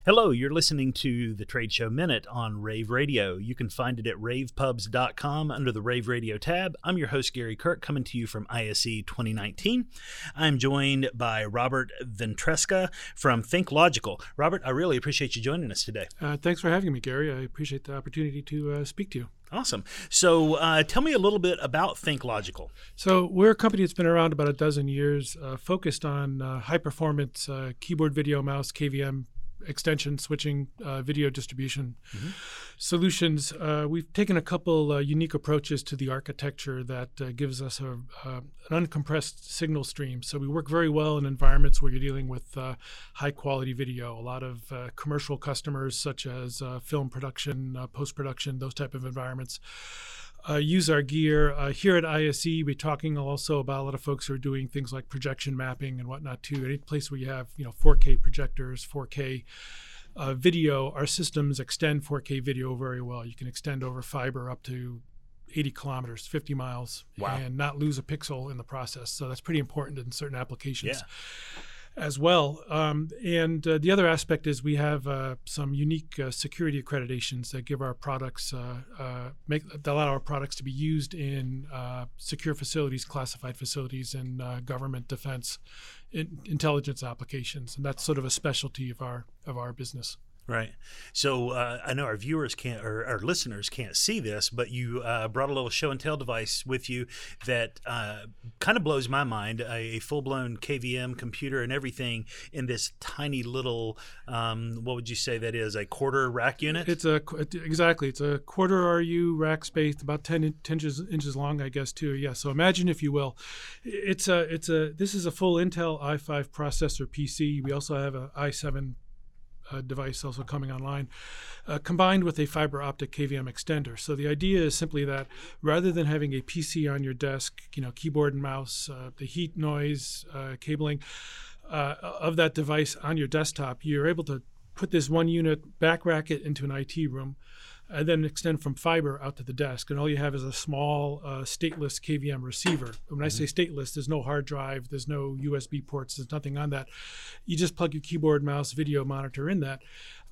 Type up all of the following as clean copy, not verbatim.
Hello, you're listening to the Trade Show Minute on Rave Radio. You can find it at ravepubs.com under the Rave Radio tab. I'm your host, Gary Kirk, coming to you from ISE 2019. I'm joined by Robert Ventresca from Think Logical. Robert, I really appreciate you joining us today. Thanks for having me, Gary. I appreciate the opportunity to speak to you. Awesome. So tell me a little bit about Think Logical. So we're a company that's been around about a dozen years, focused on high-performance keyboard, video, mouse, KVM, extension, switching, video distribution solutions. We've taken a couple unique approaches to the architecture that gives us an uncompressed signal stream. So we work very well in environments where you're dealing with high-quality video. A lot of commercial customers, such as film production, post-production, those type of environments. Use our gear. Here at ISE, we're talking also about a lot of folks who are doing things like projection mapping and whatnot too. Any place where you have 4K projectors, 4K video, our systems extend 4K video very well. You can extend over fiber up to 80 kilometers, 50 miles, and not lose a pixel in the process. So that's pretty important in certain applications. As well. And the other aspect is we have some unique security accreditations that give our products, that allow our products to be used in secure facilities, classified facilities, and government defense intelligence applications. And that's sort of a specialty of our business. Right. So I know our viewers can't, or our listeners can't see this, but you brought a little show and tell device with you that kind of blows my mind. A full-blown KVM computer and everything in this tiny little, what would you say that is, a quarter rack unit? Exactly. It's a quarter RU rack space, about 10 inches long, I guess, too. Yeah. So imagine, if you will, this is a full Intel i5 processor PC. We also have an i7 device also coming online, combined with a fiber optic KVM extender. So the idea is simply that rather than having a PC on your desk, keyboard and mouse, the heat, noise, cabling of that device on your desktop, you're able to put this one unit, back rack it into an IT room, and then extend from fiber out to the desk. And all you have is a small stateless KVM receiver. When I say stateless, there's no hard drive, there's no USB ports, there's nothing on that. You just plug your keyboard, mouse, video monitor in that.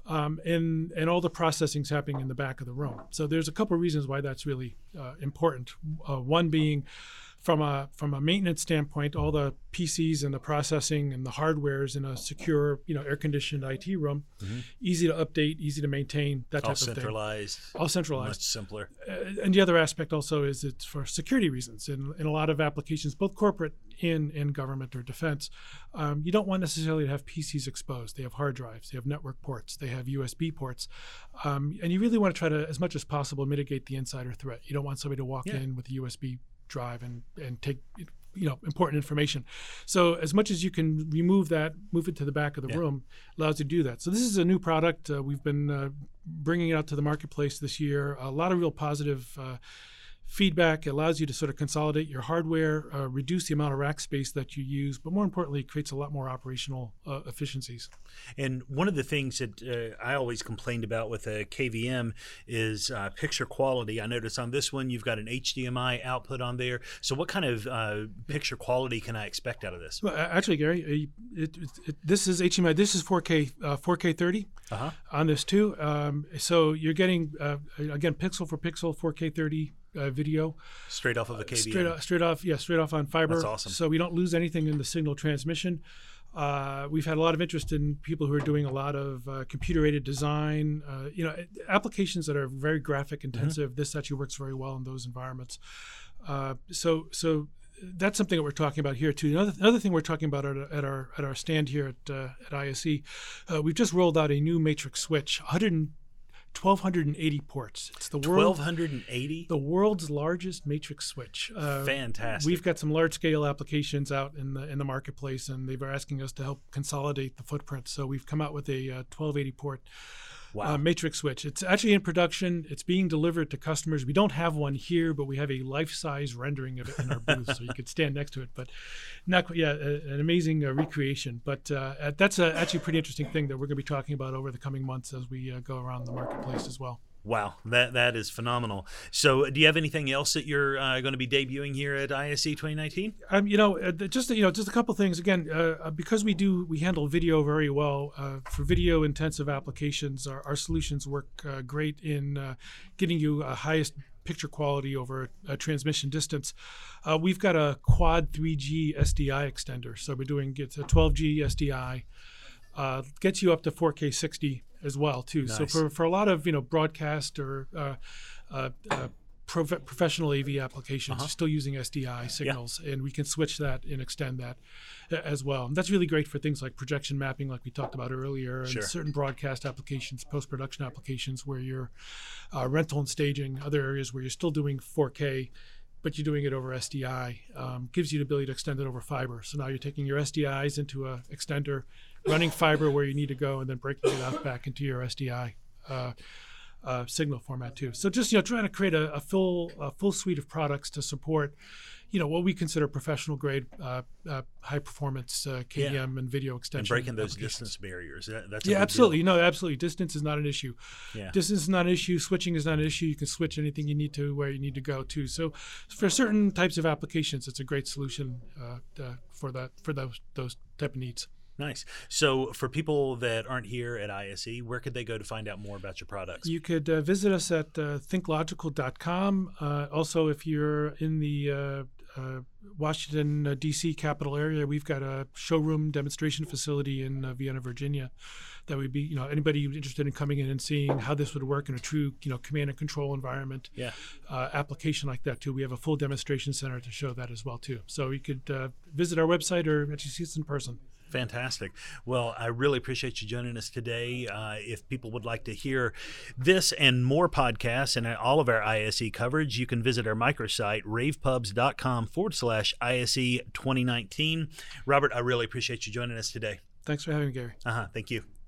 And all the processing's happening in the back of the room. So there's a couple of reasons why that's really important. One being, from a maintenance standpoint, all the PCs and the processing and the hardware is in a secure, air-conditioned IT room, easy to update, easy to maintain, that type of thing. All centralized. Much simpler. And the other aspect also is it's for security reasons. In a lot of applications, both corporate and in government or defense, you don't want necessarily to have PCs exposed. They have hard drives, they have network ports, they have USB ports. And you really want to try to, as much as possible, mitigate the insider threat. You don't want somebody to walk in with a USB drive and take important information. So as much as you can remove that, move it to the back of the room, allows you to do that. So this is a new product. We've been bringing it out to the marketplace this year. A lot of real positive feedback. It allows you to sort of consolidate your hardware, reduce the amount of rack space that you use, but more importantly, it creates a lot more operational efficiencies. And one of the things that I always complained about with a KVM is picture quality. I noticed on this one, you've got an HDMI output on there. So what kind of picture quality can I expect out of this? Well, actually, Gary, this is HDMI. This is 4K 4K30 on this too. So you're getting, again, pixel for pixel, 4K30 video straight off of a KVM. Straight off on fiber. That's awesome. So we don't lose anything in the signal transmission. We've had a lot of interest in people who are doing a lot of computer-aided design, applications that are very graphic intensive. This actually works very well in those environments. So that's something that we're talking about here too. Another thing we're talking about at our stand here at ISE, we've just rolled out a new matrix switch, 1,280 ports. It's the 1,280? The world's largest matrix switch. Fantastic. We've got some large-scale applications out in the marketplace, and they were asking us to help consolidate the footprint. So we've come out with a 1,280 port matrix switch. It's actually in production. It's being delivered to customers. We don't have one here, but we have a life-size rendering of it in our booth, so you could stand next to it. But an amazing recreation. But that's actually a pretty interesting thing that we're going to be talking about over the coming months as we go around the marketplace as well. Wow, that is phenomenal. So, do you have anything else that you're going to be debuting here at ISE 2019? Just a couple things. Again, because we handle video very well for video intensive applications. Our solutions work great in getting you highest picture quality over a transmission distance. We've got a quad 3G SDI extender, so it's a 12G SDI. Gets you up to 4K 60 as well too. Nice. So for a lot of broadcast or professional AV applications, you're still using SDI signals, and we can switch that and extend that as well. And that's really great for things like projection mapping, like we talked about earlier, and certain broadcast applications, post-production applications where you're rental and staging, other areas where you're still doing 4K, but you're doing it over SDI. Gives you the ability to extend it over fiber. So now you're taking your SDIs into an extender, running fiber where you need to go, and then breaking it out back into your SDI signal format too. So just trying to create a full suite of products to support what we consider professional grade high performance KVM and video extension. And breaking those distance barriers. That's absolutely. No, absolutely. Distance is not an issue. Yeah. Distance is not an issue. Switching is not an issue. You can switch anything you need to where you need to go to. So for certain types of applications, it's a great solution for those type of needs. Nice. So for people that aren't here at ISE, where could they go to find out more about your products? You could visit us at thinklogical.com. Also, if you're in the Washington, D.C. capital area, we've got a showroom demonstration facility in Vienna, Virginia, that would be, anybody interested in coming in and seeing how this would work in a true, command and control environment application like that too. We have a full demonstration center to show that as well too. So you could visit our website or actually see us in person. Fantastic. Well, I really appreciate you joining us today. If people would like to hear this and more podcasts and all of our ISE coverage, you can visit our microsite, ravepubs.com/ISE 2019. Robert, I really appreciate you joining us today. Thanks for having me, Gary. Thank you.